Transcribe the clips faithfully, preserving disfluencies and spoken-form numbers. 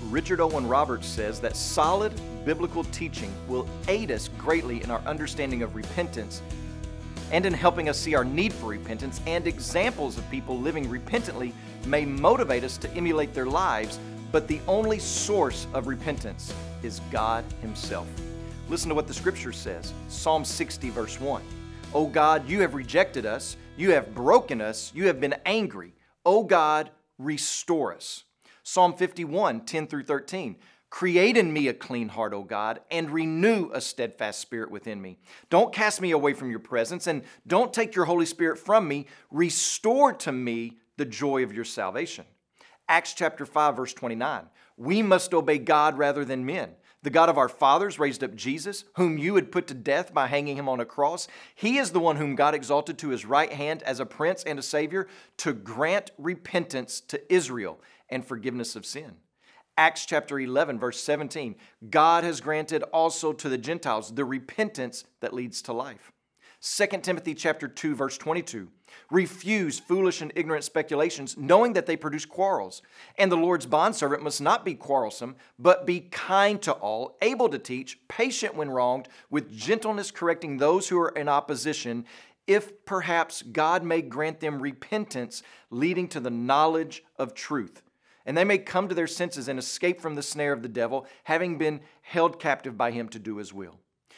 Richard Owen Roberts says that solid biblical teaching will aid us greatly in our understanding of repentance and in helping us see our need for repentance, and examples of people living repentantly may motivate us to emulate their lives, but the only source of repentance is God Himself. Listen to what the Scripture says. Psalm sixty, verse one. O God, you have rejected us. You have broken us. You have been angry. O God, restore us. Psalm fifty-one, ten through thirteen. Create in me a clean heart, O God, and renew a steadfast spirit within me. Don't cast me away from your presence, and don't take your Holy Spirit from me. Restore to me the joy of your salvation. Acts chapter five, verse twenty-nine. We must obey God rather than men. The God of our fathers raised up Jesus, whom you had put to death by hanging him on a cross. He is the one whom God exalted to his right hand as a prince and a savior to grant repentance to Israel and forgiveness of sin. Acts chapter eleven, verse seventeen. God has granted also to the Gentiles the repentance that leads to life. Second Timothy chapter two, verse twenty-two. Refuse foolish and ignorant speculations, knowing that they produce quarrels. And the Lord's bondservant must not be quarrelsome, but be kind to all, able to teach, patient when wronged, with gentleness correcting those who are in opposition, if perhaps God may grant them repentance, leading to the knowledge of truth. And they may come to their senses and escape from the snare of the devil, having been held captive by him to do his will.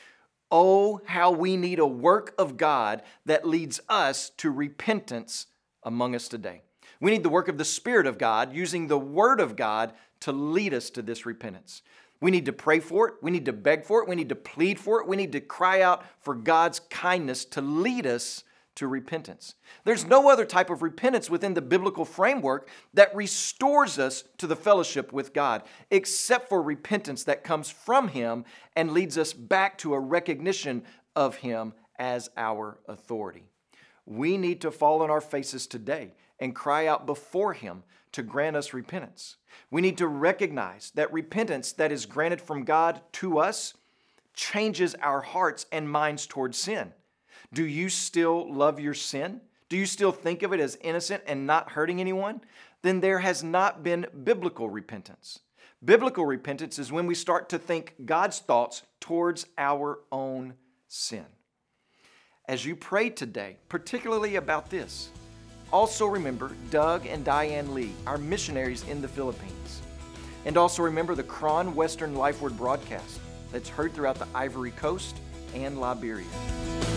Oh, how we need a work of God that leads us to repentance among us today. We need the work of the Spirit of God, using the Word of God to lead us to this repentance. We need to pray for it. We need to beg for it. We need to plead for it. We need to cry out for God's kindness to lead us to repentance. There's no other type of repentance within the biblical framework that restores us to the fellowship with God, except for repentance that comes from Him and leads us back to a recognition of Him as our authority. We need to fall on our faces today and cry out before Him to grant us repentance. We need to recognize that repentance that is granted from God to us changes our hearts and minds towards sin. Do you still love your sin? Do you still think of it as innocent and not hurting anyone? Then there has not been biblical repentance. Biblical repentance is when we start to think God's thoughts towards our own sin. As you pray today, particularly about this, also remember Doug and Diane Lee, our missionaries in the Philippines. And also remember the Kron Western Life Word broadcast that's heard throughout the Ivory Coast and Liberia.